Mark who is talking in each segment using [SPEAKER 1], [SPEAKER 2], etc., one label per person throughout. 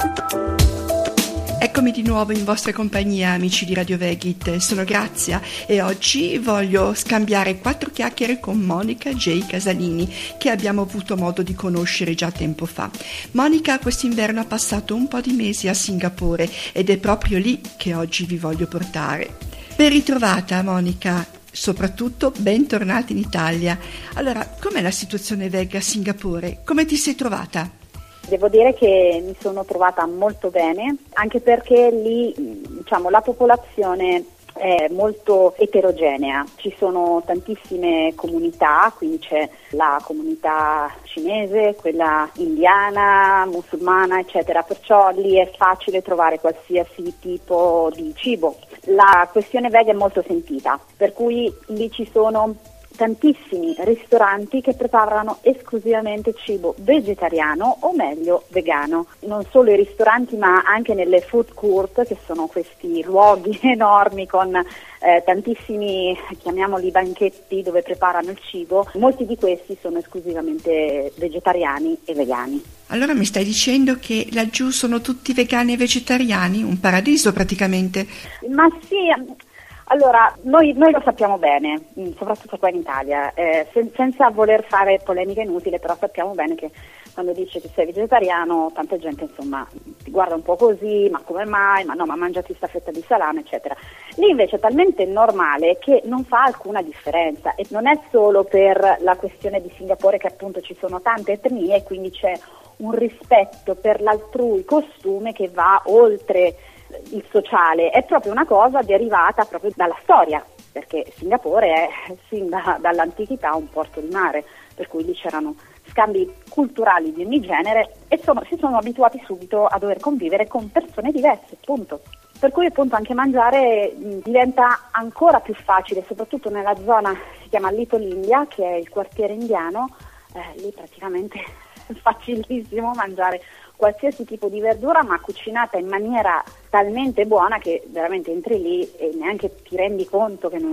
[SPEAKER 1] Eccomi di nuovo in vostra compagnia, amici di Radio Vegit. Sono Grazia e oggi voglio scambiare 4 chiacchiere con Monica J. Casalini, che abbiamo avuto modo di conoscere già tempo fa. Monica quest'inverno ha passato un po' di mesi a Singapore ed è proprio lì che oggi vi voglio portare. Ben ritrovata, Monica. Soprattutto bentornata in Italia. Allora, com'è la situazione veg a Singapore? Come ti sei trovata?
[SPEAKER 2] Devo dire che mi sono trovata molto bene, anche perché lì, la popolazione è molto eterogenea. Ci sono tantissime comunità, quindi c'è la comunità cinese, quella indiana, musulmana, eccetera, perciò lì è facile trovare qualsiasi tipo di cibo. La questione veg è molto sentita, per cui lì ci sono tantissimi ristoranti che preparano esclusivamente cibo vegetariano o meglio vegano. Non solo i ristoranti ma anche nelle food court, che sono questi luoghi enormi con tantissimi, chiamiamoli banchetti, dove preparano il cibo. Molti di questi sono esclusivamente vegetariani e vegani.
[SPEAKER 1] Allora mi stai dicendo che laggiù sono tutti vegani e vegetariani? Un paradiso praticamente?
[SPEAKER 2] Ma sì. Allora, noi lo sappiamo bene, soprattutto qua in Italia, senza voler fare polemica inutile, però sappiamo bene che quando dici che sei vegetariano, tanta gente ti guarda un po' così, ma come mai, ma mangiati sta fetta di salame, eccetera. Lì invece è talmente normale che non fa alcuna differenza, e non è solo per la questione di Singapore, che appunto ci sono tante etnie e quindi c'è un rispetto per l'altrui costume che va oltre il sociale, è proprio una cosa derivata proprio dalla storia, perché Singapore è sin dall'antichità un porto di mare, per cui lì c'erano scambi culturali di ogni genere e si sono abituati subito a dover convivere con persone diverse, punto. Per cui appunto anche mangiare diventa ancora più facile, soprattutto nella zona che si chiama Little India, che è il quartiere indiano. Lì praticamente è facilissimo mangiare qualsiasi tipo di verdura, ma cucinata in maniera talmente buona che veramente entri lì e neanche ti rendi conto che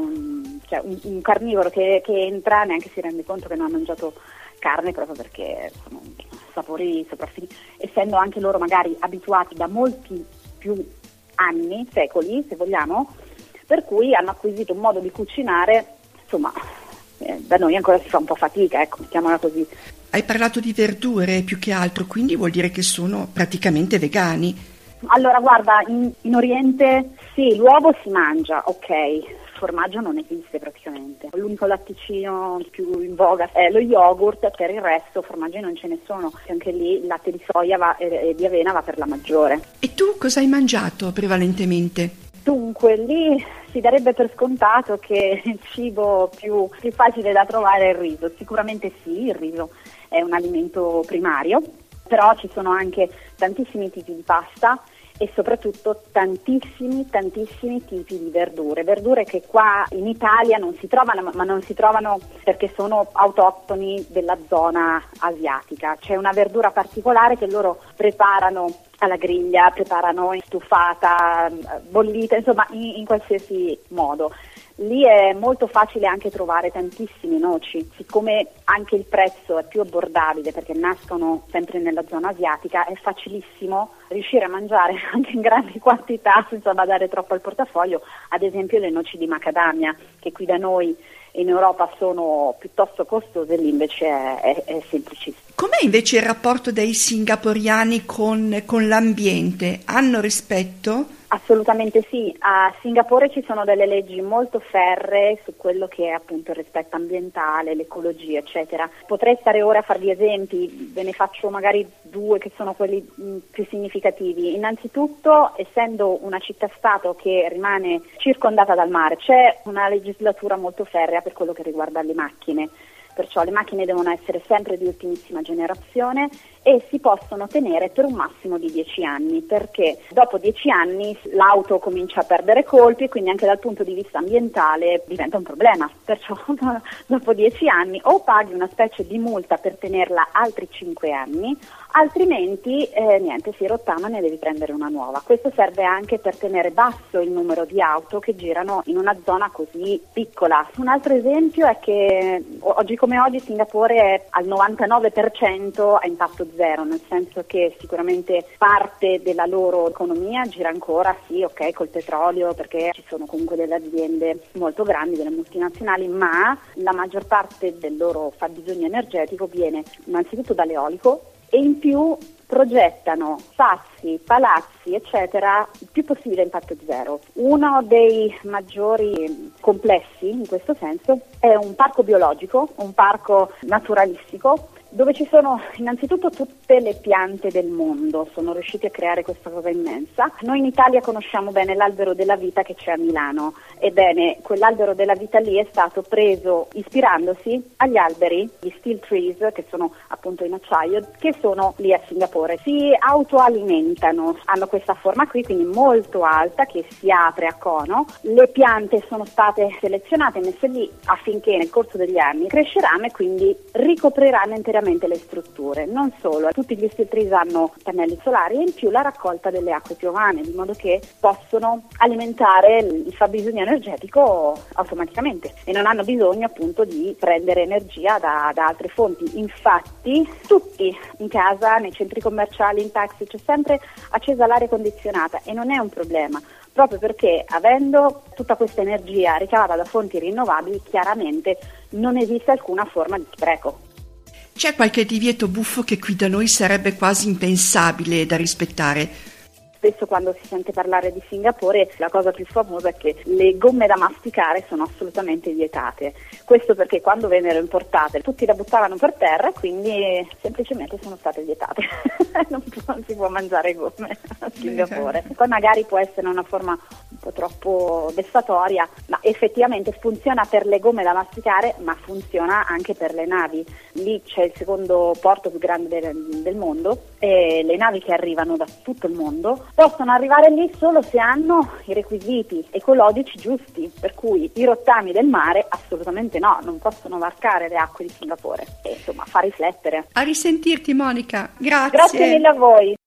[SPEAKER 2] un carnivoro che entra neanche si rende conto che non ha mangiato carne, proprio perché sono sapori sopraffini, essendo anche loro magari abituati da molti più anni, secoli se vogliamo, per cui hanno acquisito un modo di cucinare, da noi ancora si fa un po' fatica, mettiamola così.
[SPEAKER 1] Hai parlato di verdure più che altro, quindi vuol dire che sono praticamente vegani.
[SPEAKER 2] Allora guarda, in Oriente sì, l'uovo si mangia, ok, il formaggio non esiste praticamente. L'unico latticino più in voga è lo yogurt, per il resto formaggi non ce ne sono. Anche lì il latte di soia e di avena va per la maggiore.
[SPEAKER 1] E tu cosa hai mangiato prevalentemente?
[SPEAKER 2] Dunque, lì si darebbe per scontato che il cibo più facile da trovare è il riso. Sicuramente sì, il riso è un alimento primario, però ci sono anche tantissimi tipi di pasta e soprattutto tantissimi tipi di verdure che qua in Italia non si trovano, ma non si trovano perché sono autoctoni della zona asiatica. C'è una verdura particolare che loro preparano alla griglia, preparano stufata, bollita, in qualsiasi modo. Lì è molto facile anche trovare tantissime noci, siccome anche il prezzo è più abbordabile perché nascono sempre nella zona asiatica, è facilissimo riuscire a mangiare anche in grandi quantità senza badare troppo al portafoglio. Ad esempio le noci di macadamia, che qui da noi in Europa sono piuttosto costose, lì invece è semplicissimo.
[SPEAKER 1] Com'è invece il rapporto dei singaporiani con l'ambiente? Hanno rispetto?
[SPEAKER 2] Assolutamente sì, a Singapore ci sono delle leggi molto ferree su quello che è appunto il rispetto ambientale, l'ecologia, eccetera. Potrei stare ora a farvi esempi, ve ne faccio magari 2 che sono quelli più significativi. Innanzitutto, essendo una città-stato che rimane circondata dal mare, c'è una legislatura molto ferrea per quello che riguarda le macchine. Perciò le macchine devono essere sempre di ultimissima generazione e si possono tenere per un massimo di 10 anni, perché dopo 10 anni l'auto comincia a perdere colpi e quindi anche dal punto di vista ambientale diventa un problema. Perciò dopo 10 anni o paghi una specie di multa per tenerla altri 5 anni, altrimenti niente, si rottama e ne devi prendere una nuova. Questo serve anche per tenere basso il numero di auto che girano in una zona così piccola. Un altro esempio è che oggi come oggi Singapore è al 99% a impatto zero, nel senso che sicuramente parte della loro economia gira ancora, sì, ok, col petrolio, perché ci sono comunque delle aziende molto grandi, delle multinazionali, ma la maggior parte del loro fabbisogno energetico viene innanzitutto dall'eolico e in più progettano sassi, palazzi, eccetera, il più possibile a impatto zero. Uno dei maggiori complessi in questo senso è un parco biologico, un parco naturalistico, dove ci sono innanzitutto tutte le piante del mondo, sono riusciti a creare questa cosa immensa. Noi in Italia conosciamo bene l'albero della vita che c'è a Milano, ebbene quell'albero della vita lì è stato preso ispirandosi agli alberi, gli steel trees, che sono appunto in acciaio, che sono lì a Singapore. Si autoalimentano, hanno questa forma qui, quindi molto alta, che si apre a cono. Le piante sono state selezionate e messe lì affinché nel corso degli anni cresceranno e quindi ricopriranno interamente le strutture. Non solo, tutti gli steel trees hanno pannelli solari e in più la raccolta delle acque piovane, di modo che possono alimentare il fabbisogno energetico automaticamente e non hanno bisogno appunto di prendere energia da altre fonti. Infatti tutti in casa, nei centri commerciali, in taxi, c'è sempre accesa l'aria condizionata e non è un problema, proprio perché avendo tutta questa energia ricavata da fonti rinnovabili, chiaramente non esiste alcuna forma di spreco.
[SPEAKER 1] C'è qualche divieto buffo che qui da noi sarebbe quasi impensabile da rispettare?
[SPEAKER 2] Spesso quando si sente parlare di Singapore la cosa più famosa è che le gomme da masticare sono assolutamente vietate. Questo perché quando vennero importate tutti la buttavano per terra, quindi semplicemente sono state vietate. non si può mangiare gomme a Singapore. Poi magari può essere una forma un po' troppo vessatoria, ma effettivamente funziona per le gomme da masticare, ma funziona anche per le navi. Lì c'è il secondo porto più grande del mondo e le navi che arrivano da tutto il mondo possono arrivare lì solo se hanno i requisiti ecologici giusti, per cui i rottami del mare assolutamente no, non possono varcare le acque di Singapore e insomma fa riflettere.
[SPEAKER 1] A risentirti Monica, grazie.
[SPEAKER 2] Grazie mille a voi.